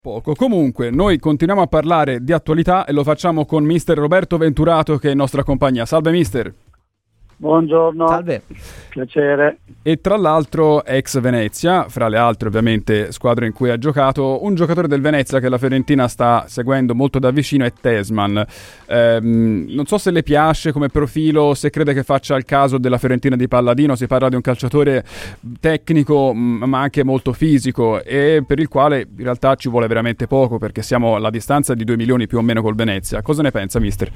Poco. Comunque, noi continuiamo a parlare di attualità e lo facciamo con mister Roberto Venturato, che è in nostra compagnia. Salve mister. Buongiorno. Salve. Piacere. E tra l'altro ex Venezia, fra le altre ovviamente squadre in cui ha giocato, un giocatore del Venezia che la Fiorentina sta seguendo molto da vicino è Tesman. Non so se le piace come profilo, se crede che faccia il caso della Fiorentina di Palladino. Si parla di un calciatore tecnico ma anche molto fisico e per il quale in realtà ci vuole veramente poco, perché siamo alla distanza di 2 milioni più o meno col Venezia. Cosa ne pensa mister?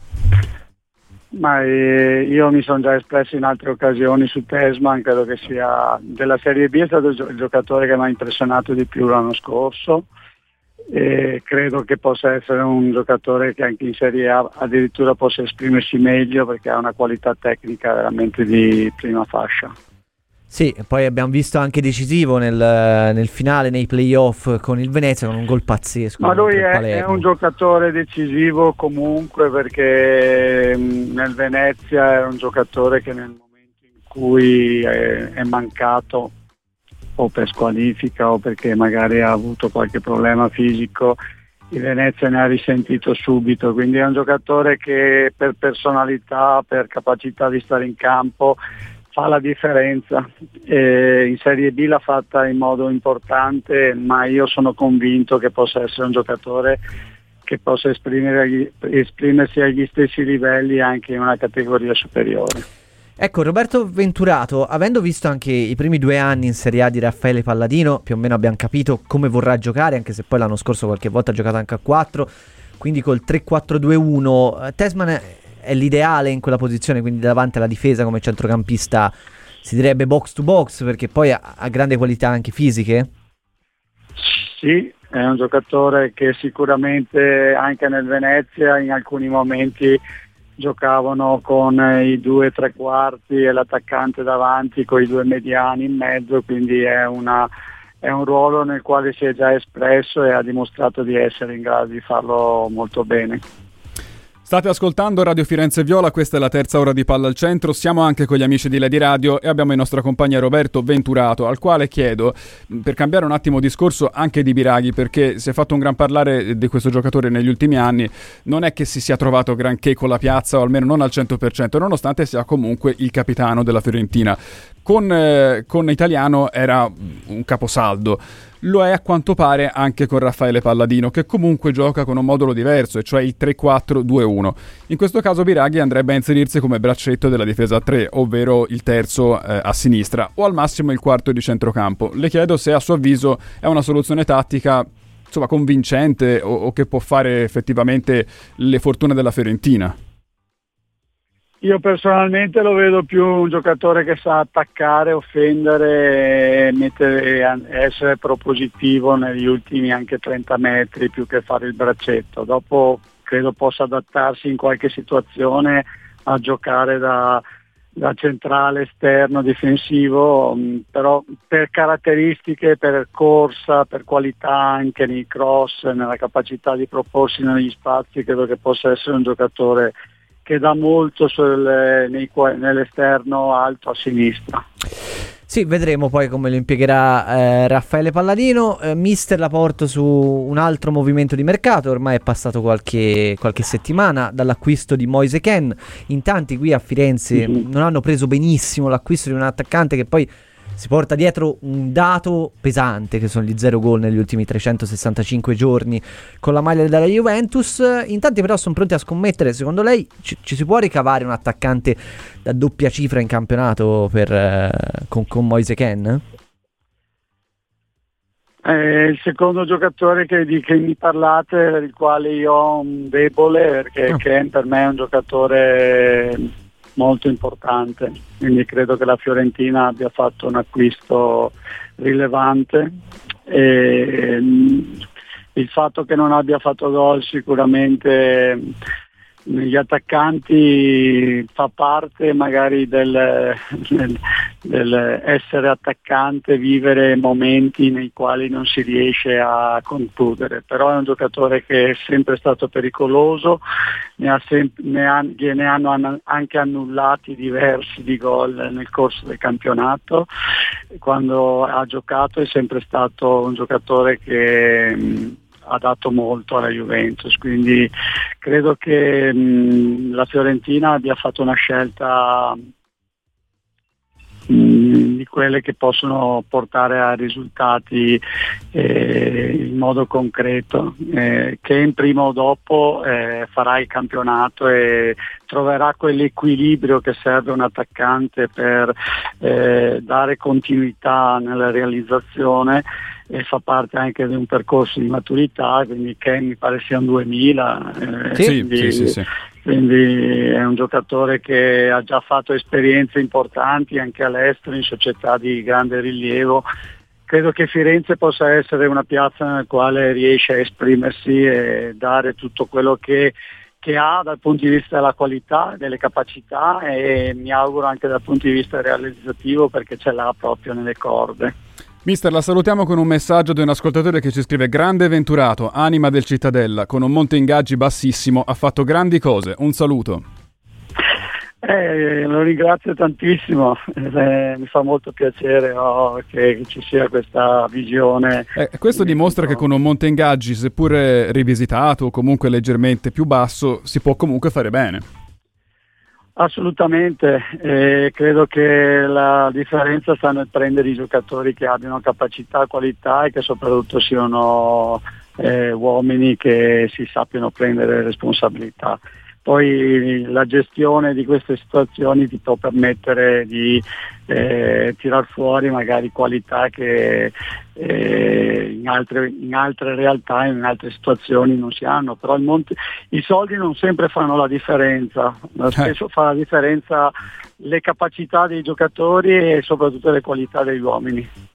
Ma io mi sono già espresso in altre occasioni su Tesman, credo che sia della Serie B, è stato il giocatore che mi ha impressionato di più l'anno scorso e credo che possa essere un giocatore che anche in Serie A addirittura possa esprimersi meglio, perché ha una qualità tecnica veramente di prima fascia. Sì, poi abbiamo visto anche decisivo nel finale, nei playoff con il Venezia, con un gol pazzesco. Ma lui è un giocatore decisivo comunque, perché nel Venezia è un giocatore che nel momento in cui è mancato, o per squalifica o perché magari ha avuto qualche problema fisico, il Venezia ne ha risentito subito, quindi è un giocatore che per personalità, per capacità di stare in campo fa la differenza. In Serie B l'ha fatta in modo importante, ma io sono convinto che possa essere un giocatore che possa esprimersi agli stessi livelli anche in una categoria superiore. Ecco, Roberto Venturato, avendo visto anche i primi 2 anni in Serie A di Raffaele Palladino, più o meno abbiamo capito come vorrà giocare, anche se poi l'anno scorso qualche volta ha giocato anche a 4, quindi col 3-4-2-1. Tesman è l'ideale in quella posizione, quindi davanti alla difesa come centrocampista, si direbbe box to box, perché poi ha grande qualità anche fisiche? Sì, è un giocatore che sicuramente anche nel Venezia in alcuni momenti giocavano con i 2 trequarti e l'attaccante davanti con i 2 mediani in mezzo, quindi è un ruolo nel quale si è già espresso e ha dimostrato di essere in grado di farlo molto bene. State ascoltando Radio Firenze Viola, questa è la terza ora di Palla al Centro, siamo anche con gli amici di Lady Radio e abbiamo in nostra compagnia Roberto Venturato, al quale chiedo, per cambiare un attimo discorso, anche di Biraghi, perché si è fatto un gran parlare di questo giocatore negli ultimi anni, non è che si sia trovato granché con la piazza, o almeno non al 100%, nonostante sia comunque il capitano della Fiorentina. Con Italiano era un caposaldo. Lo è a quanto pare anche con Raffaele Palladino, che comunque gioca con un modulo diverso, e cioè il 3-4-2-1. In questo caso Biraghi andrebbe a inserirsi come braccetto della difesa 3, ovvero il terzo a sinistra, o al massimo il quarto di centrocampo. Le chiedo se a suo avviso è una soluzione tattica, insomma, convincente o che può fare effettivamente le fortune della Fiorentina. Io personalmente lo vedo più un giocatore che sa attaccare, offendere, essere propositivo negli ultimi anche 30 metri, più che fare il braccetto. Dopo credo possa adattarsi in qualche situazione a giocare da centrale esterno difensivo, però per caratteristiche, per corsa, per qualità anche nei cross, nella capacità di proporsi negli spazi, credo che possa essere un giocatore che dà molto nell'esterno alto a sinistra. Sì, vedremo poi come lo impiegherà Raffaele Palladino. Mister, la porto su un altro movimento di mercato. Ormai è passato qualche settimana dall'acquisto di Moise Kean. In tanti qui a Firenze non hanno preso benissimo l'acquisto di un attaccante che poi si porta dietro un dato pesante, che sono gli 0 gol negli ultimi 365 giorni con la maglia della Juventus. In tanti però sono pronti a scommettere. Secondo lei ci si può ricavare un attaccante da doppia cifra in campionato con Moise Kean? Il secondo giocatore di che mi parlate, per il quale io ho un debole, perché Kean per me è un giocatore molto importante, quindi credo che la Fiorentina abbia fatto un acquisto rilevante e il fatto che non abbia fatto gol sicuramente gli attaccanti fa parte magari del essere attaccante, vivere momenti nei quali non si riesce a concludere, però è un giocatore che è sempre stato pericoloso, ne hanno anche annullati diversi di gol nel corso del campionato. Quando ha giocato è sempre stato un giocatore che ha dato molto alla Juventus, quindi credo che la Fiorentina abbia fatto una scelta di quelle che possono portare a risultati in modo concreto, che in prima o dopo farà il campionato e troverà quell'equilibrio che serve a un attaccante per dare continuità nella realizzazione, e fa parte anche di un percorso di maturità, quindi che mi pare sia un 2000. Sì. Quindi è un giocatore che ha già fatto esperienze importanti anche all'estero in società di grande rilievo. Credo che Firenze possa essere una piazza nella quale riesce a esprimersi e dare tutto quello che ha dal punto di vista della qualità, delle capacità, e mi auguro anche dal punto di vista realizzativo, perché ce l'ha proprio nelle corde. Mister, la salutiamo con un messaggio di un ascoltatore che ci scrive: grande Venturato, anima del Cittadella, con un monte ingaggi bassissimo, ha fatto grandi cose, un saluto. Lo ringrazio tantissimo, mi fa molto piacere che ci sia questa visione. Questo dimostra che con un monte ingaggi, seppure rivisitato o comunque leggermente più basso, si può comunque fare bene. Assolutamente, credo che la differenza sta nel prendere i giocatori che abbiano capacità, qualità e che soprattutto siano uomini che si sappiano prendere responsabilità. Poi la gestione di queste situazioni ti può permettere di tirar fuori magari qualità che in altre realtà, in altre situazioni non si hanno, però i soldi non sempre fanno la differenza, spesso fa la differenza le capacità dei giocatori e soprattutto le qualità degli uomini.